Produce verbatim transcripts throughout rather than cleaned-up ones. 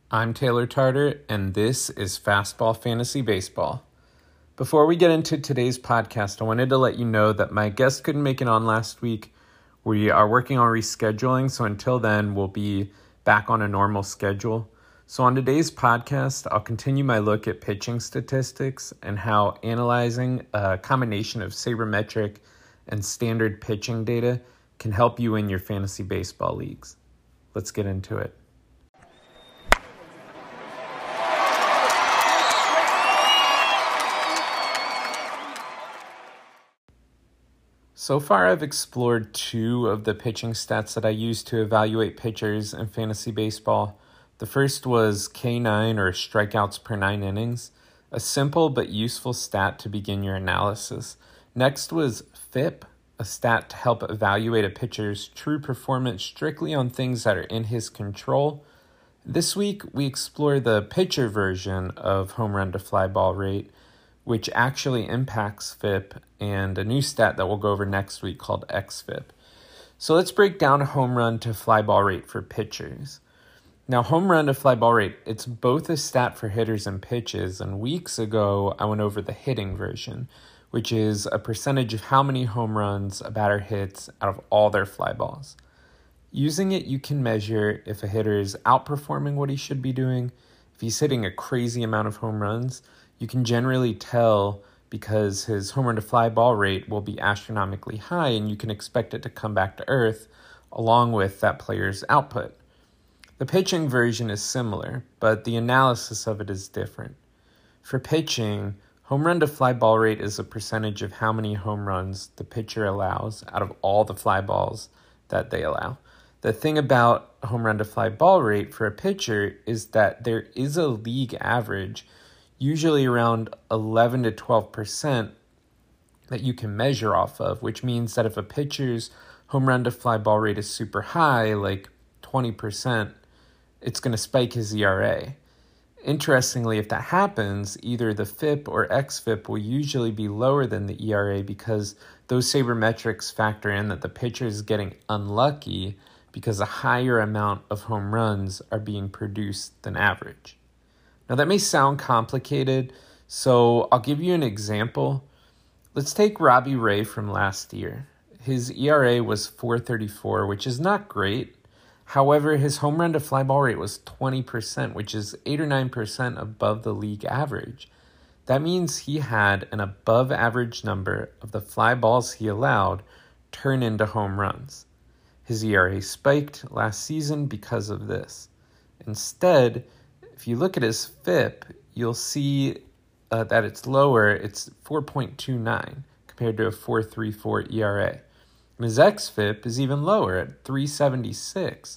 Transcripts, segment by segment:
I'm Taylor Tarter, and this is Fastball Fantasy Baseball. Before we get into today's podcast, I wanted to let you know that my guest couldn't make it on last week. We are working on rescheduling, so until then, we'll be back on a normal schedule. So on today's podcast, I'll continue my look at pitching statistics and how analyzing a combination of sabermetric and standard pitching data can help you in your fantasy baseball leagues. Let's get into it. So far, I've explored two of the pitching stats that I use to evaluate pitchers in fantasy baseball. The first was K nine, or strikeouts per nine innings, a simple but useful stat to begin your analysis. Next was F I P, a stat to help evaluate a pitcher's true performance strictly on things that are in his control. This week, we explore the pitcher version of home run to fly ball rate, which actually impacts F I P, and a new stat that we'll go over next week called X F I P. So let's break down home run to fly ball rate for pitchers. Now, home run to fly ball rate, it's both a stat for hitters and pitches, and weeks ago I went over the hitting version, which is a percentage of how many home runs a batter hits out of all their fly balls. Using it, you can measure if a hitter is outperforming what he should be doing. If he's hitting a crazy amount of home runs, you can generally tell because his home run to fly ball rate will be astronomically high, and you can expect it to come back to earth along with that player's output. The pitching version is similar, but the analysis of it is different. For pitching, home run to fly ball rate is a percentage of how many home runs the pitcher allows out of all the fly balls that they allow. The thing about home run to fly ball rate for a pitcher is that there is a league average, usually around eleven to twelve percent, that you can measure off of, which means that if a pitcher's home run to fly ball rate is super high, like twenty percent, it's going to spike his E R A. Interestingly, if that happens, either the F I P or X F I P will usually be lower than the E R A because those sabermetrics factor in that the pitcher is getting unlucky because a higher amount of home runs are being produced than average. Now, that may sound complicated, so I'll give you an example. Let's take Robbie Ray from last year. His E R A was four thirty-four, which is not great. However, his home run to fly ball rate was twenty percent, which is eight or nine percent above the league average. That means he had an above average number of the fly balls he allowed turn into home runs. His E R A spiked last season because of this. Instead, if you look at his F I P, you'll see uh, that it's lower. It's four point two nine compared to a four point three four E R A. And his X F I P is even lower at three seventy-six.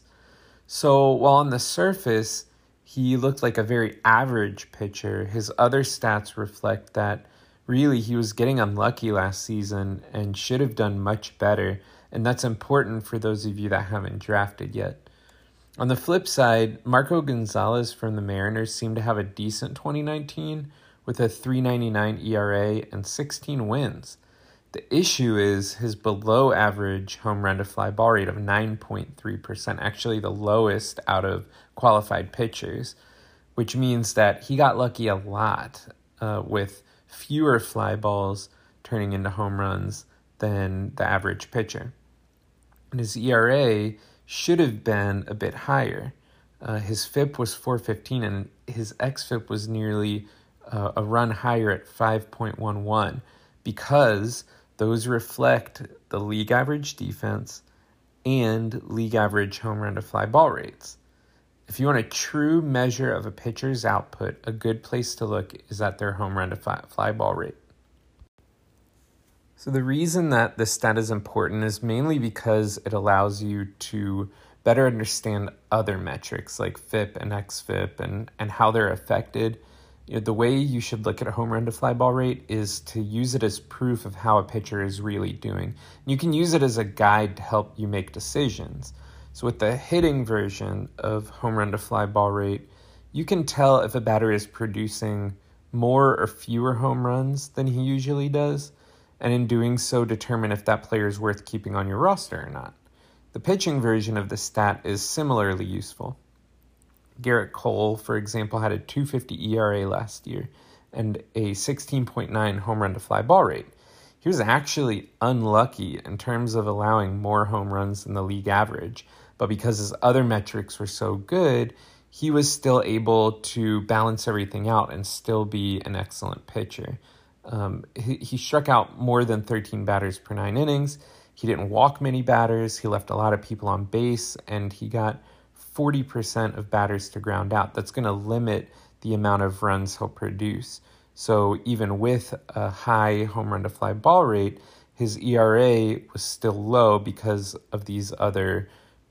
So while on the surface, he looked like a very average pitcher, his other stats reflect that really he was getting unlucky last season and should have done much better. And that's important for those of you that haven't drafted yet. On the flip side, Marco Gonzalez from the Mariners seemed to have a decent twenty nineteen with a three ninety-nine E R A and sixteen wins. The issue is his below average home run to fly ball rate of nine point three percent, actually the lowest out of qualified pitchers, which means that he got lucky a lot uh, with fewer fly balls turning into home runs than the average pitcher. And his E R A should have been a bit higher. Uh, his F I P was four fifteen, and his X F I P was nearly uh, a run higher at five point one one because those reflect the league average defense and league average home run to fly ball rates. If you want a true measure of a pitcher's output, a good place to look is at their home run to fly, fly ball rate. So the reason that this stat is important is mainly because it allows you to better understand other metrics like F I P and X F I P and, and how they're affected. You know, the way you should look at a home run to fly ball rate is to use it as proof of how a pitcher is really doing. You can use it as a guide to help you make decisions. So with the hitting version of home run to fly ball rate, you can tell if a batter is producing more or fewer home runs than he usually does, and in doing so determine if that player is worth keeping on your roster or not. The pitching version of the stat is similarly useful. Garrett Cole, for example, had a two fifty E R A last year and a sixteen point nine home run to fly ball rate. He was actually unlucky in terms of allowing more home runs than the league average, but because his other metrics were so good, he was still able to balance everything out and still be an excellent pitcher. Um, he, he struck out more than thirteen batters per nine innings. He didn't walk many batters. He left a lot of people on base, and he got forty percent of batters to ground out. That's going to limit the amount of runs he'll produce. So even with a high home run to fly ball rate, his E R A was still low because of these other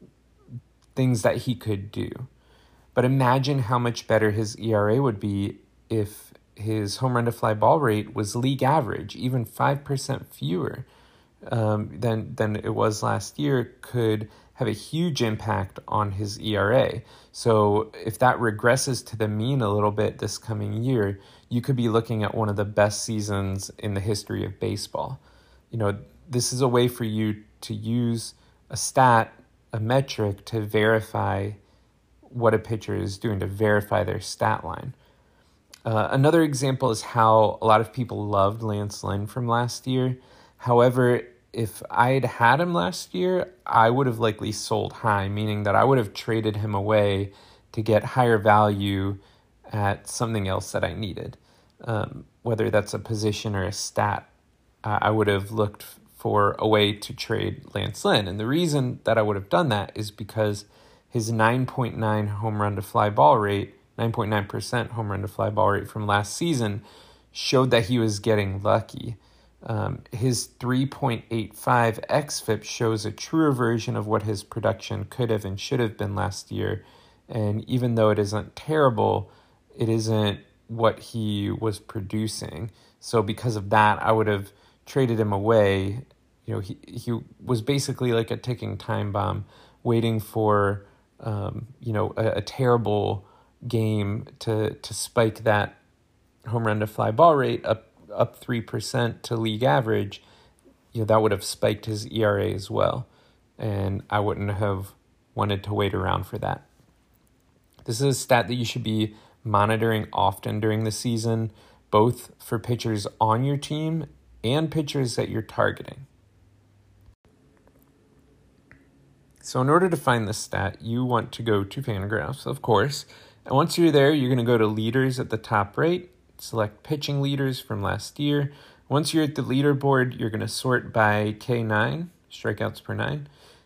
things that he could do. But imagine how much better his E R A would be if his home run to fly ball rate was league average, even five percent fewer um, than, than it was last year. Could have a huge impact on his E R A. So if that regresses to the mean a little bit this coming year, you could be looking at one of the best seasons in the history of baseball. You know, this is a way for you to use a stat, a metric, to verify what a pitcher is doing, to verify their stat line. Uh, another example is how a lot of people loved Lance Lynn from last year. However, if I had had him last year, I would have likely sold high, meaning that I would have traded him away to get higher value at something else that I needed. Um, whether that's a position or a stat, uh, I would have looked for a way to trade Lance Lynn. And the reason that I would have done that is because his nine point nine home run to fly ball rate, nine point nine percent home run to fly ball rate from last season showed that he was getting lucky. Um, his three point eight five xFIP shows a truer version of what his production could have and should have been last year. And even though it isn't terrible, it isn't what he was producing. So because of that, I would have traded him away. You know, he, he was basically like a ticking time bomb, waiting for, um, you know, a, a terrible game to, to spike that home run to fly ball rate up up three percent to league average. You know, that would have spiked his E R A as well. And I wouldn't have wanted to wait around for that. This is a stat that you should be monitoring often during the season, both for pitchers on your team and pitchers that you're targeting. So in order to find this stat, you want to go to Fangraphs, of course. And once you're there, you're going to go to leaders at the top right, select pitching leaders from last year. Once you're at the leaderboard, you're going to sort by K nine, strikeouts per nine.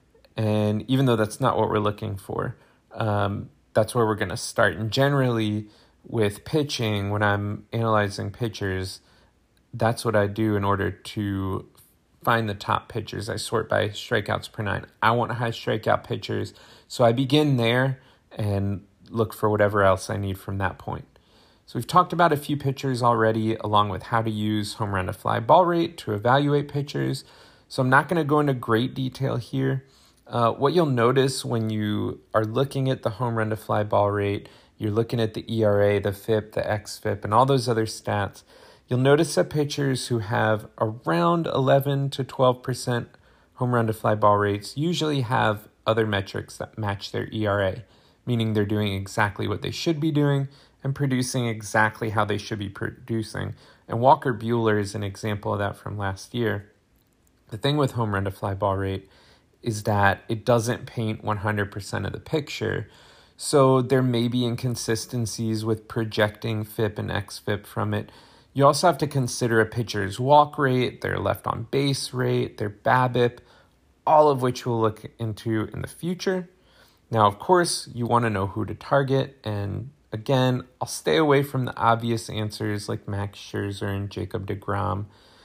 And even though that's not what we're looking for, um, that's where we're going to start. And generally with pitching, when I'm analyzing pitchers, that's what I do in order to find the top pitchers. I sort by strikeouts per nine. I want high strikeout pitchers. So I begin there and look for whatever else I need from that point. So we've talked about a few pitchers already, along with how to use home run to fly ball rate to evaluate pitchers. So I'm not going to go into great detail here. Uh, what you'll notice when you are looking at the home run to fly ball rate, you're looking at the E R A, the FIP, the xFIP, and all those other stats, you'll notice that pitchers who have around eleven to twelve percent home run to fly ball rates usually have other metrics that match their E R A, meaning they're doing exactly what they should be doing and producing exactly how they should be producing. And Walker Buehler is an example of that from last year. The thing with home run to fly ball rate is that it doesn't paint one hundred percent of the picture. So there may be inconsistencies with projecting FIP and xFIP from it. You also have to consider a pitcher's walk rate, their left on base rate, their BABIP, all of which we'll look into in the future. Now, of course, you want to know who to target. And again, I'll stay away from the obvious answers like Max Scherzer and Jacob deGrom.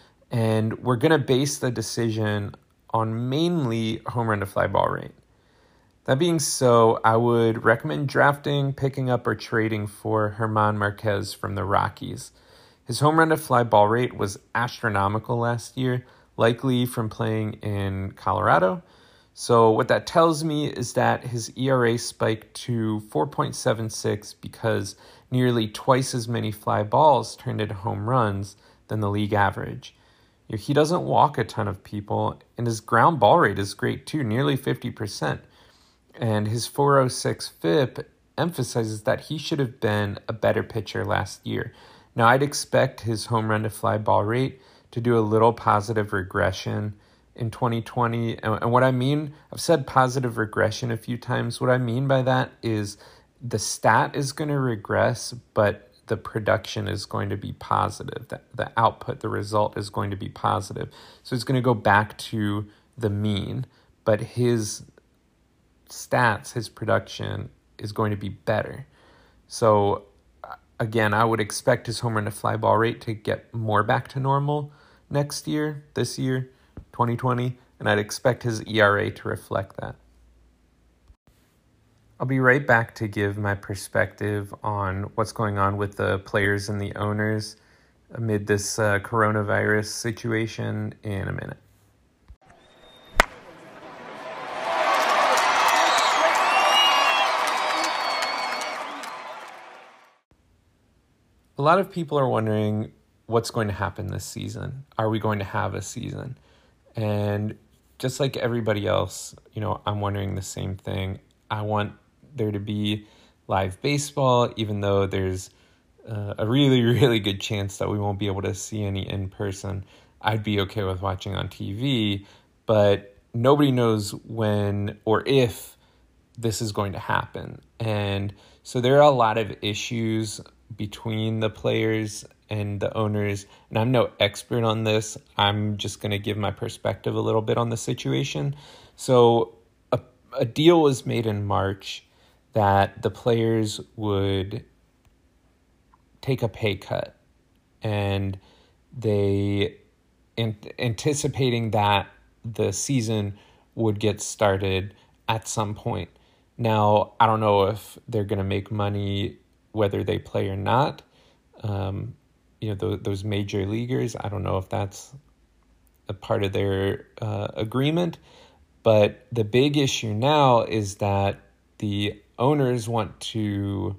And we're going to base the decision on mainly home run to fly ball rate. That being so, I would recommend drafting, picking up, or trading for Germán Marquez from the Rockies. His home run to fly ball rate was astronomical last year, likely from playing in Colorado. So what that tells me is that his E R A spiked to four point seven six because nearly twice as many fly balls turned into home runs than the league average. He doesn't walk a ton of people, and his ground ball rate is great too, nearly fifty percent. And his four oh six FIP emphasizes that he should have been a better pitcher last year. Now, I'd expect his home run to fly ball rate to do a little positive regression in twenty twenty. And, and what I mean, I've said positive regression a few times. What I mean by that is the stat is going to regress, but the production is going to be positive. The, the output, the result is going to be positive. So it's going to go back to the mean, but his stats, his production is going to be better. So again, I would expect his home run to fly ball rate to get more back to normal next year, this year, twenty twenty, and I'd expect his E R A to reflect that. I'll be right back to give my perspective on what's going on with the players and the owners amid this uh, coronavirus situation in a minute. A lot of people are wondering what's going to happen this season. Are we going to have a season? And just like everybody else, you know, I'm wondering the same thing. I want there to be live baseball, even though there's uh, a really, really good chance that we won't be able to see any in person. I'd be okay with watching on T V, but nobody knows when or if this is going to happen. And so there are a lot of issues between the players and the owners, and I'm no expert on this. I'm just going to give my perspective a little bit on the situation. So a, a deal was made in March that the players would take a pay cut, and they in, anticipating that the season would get started at some point. Now, I don't know if they're going to make money whether they play or not. Um, you know, th- those major leaguers, I don't know if that's a part of their uh, agreement. But the big issue now is that the owners want to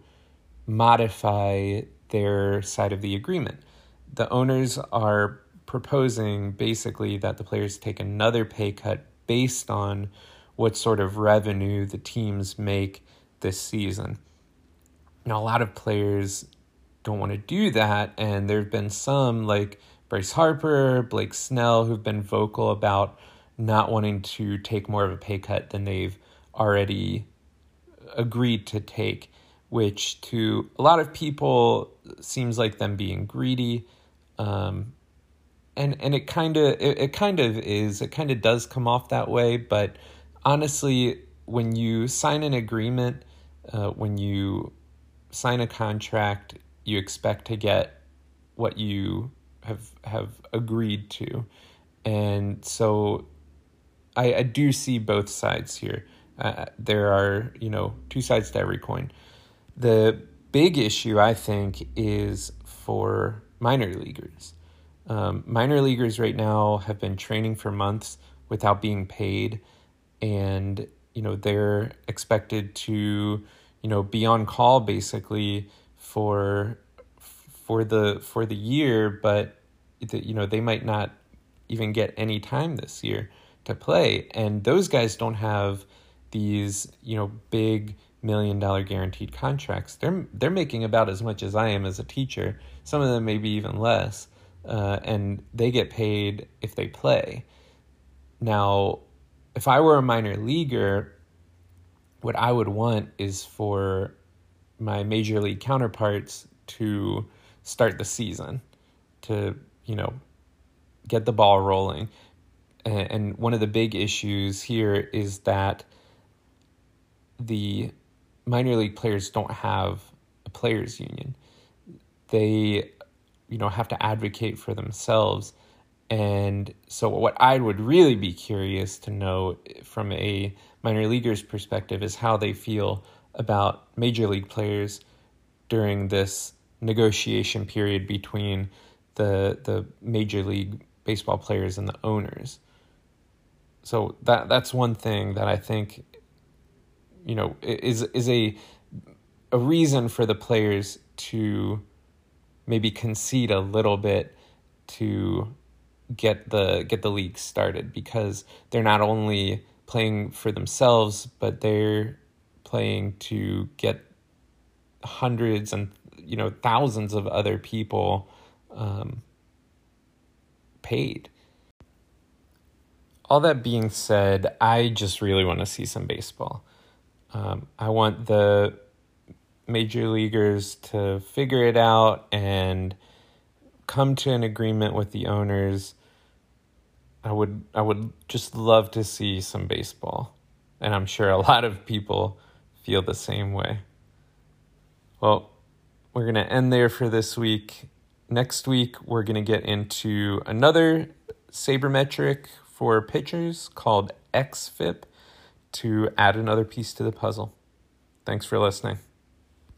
modify their side of the agreement. The owners are proposing basically that the players take another pay cut based on what sort of revenue the teams make this season. Now, a lot of players don't want to do that, and there have been some like Bryce Harper, Blake Snell, who've been vocal about not wanting to take more of a pay cut than they've already agreed to take, which to a lot of people seems like them being greedy. Um, and and it kind of it, it kind of is. It kind of does come off that way, but honestly, when you sign an agreement, uh, when you sign a contract, you expect to get what you have have agreed to. And so I, I do see both sides here. Uh, there are, you know, two sides to every coin. The big issue, I think, is for minor leaguers. Um, minor leaguers right now have been training for months without being paid, and, you know, they're expected to, you know, be on call basically for for the for the year, but the, you know, they might not even get any time this year to play, and those guys don't have these, you know, big million dollar guaranteed contracts. They're they're making about as much as I am as a teacher. Some of them maybe even less, uh, and they get paid if they play. Now, if I were a minor leaguer, what I would want is for my major league counterparts to start the season, to, you know, get the ball rolling. And one of the big issues here is that the minor league players don't have a players union. They, you know, have to advocate for themselves. And so what I would really be curious to know from a minor leaguer's perspective is how they feel about major league players during this negotiation period between the the major league baseball players and the owners. So that that's one thing that I think, you know, is is a a reason for the players to maybe concede a little bit to get the get the league started, because they're not only playing for themselves, but they're playing to get hundreds and, you know, thousands of other people um, paid. All that being said, I just really want to see some baseball. Um, I want the major leaguers to figure it out and come to an agreement with the owners. I would I would just love to see some baseball. And I'm sure a lot of people feel the same way. Well, we're going to end there for this week. Next week, we're going to get into another sabermetric for pitchers called X F I P to add another piece to the puzzle. Thanks for listening.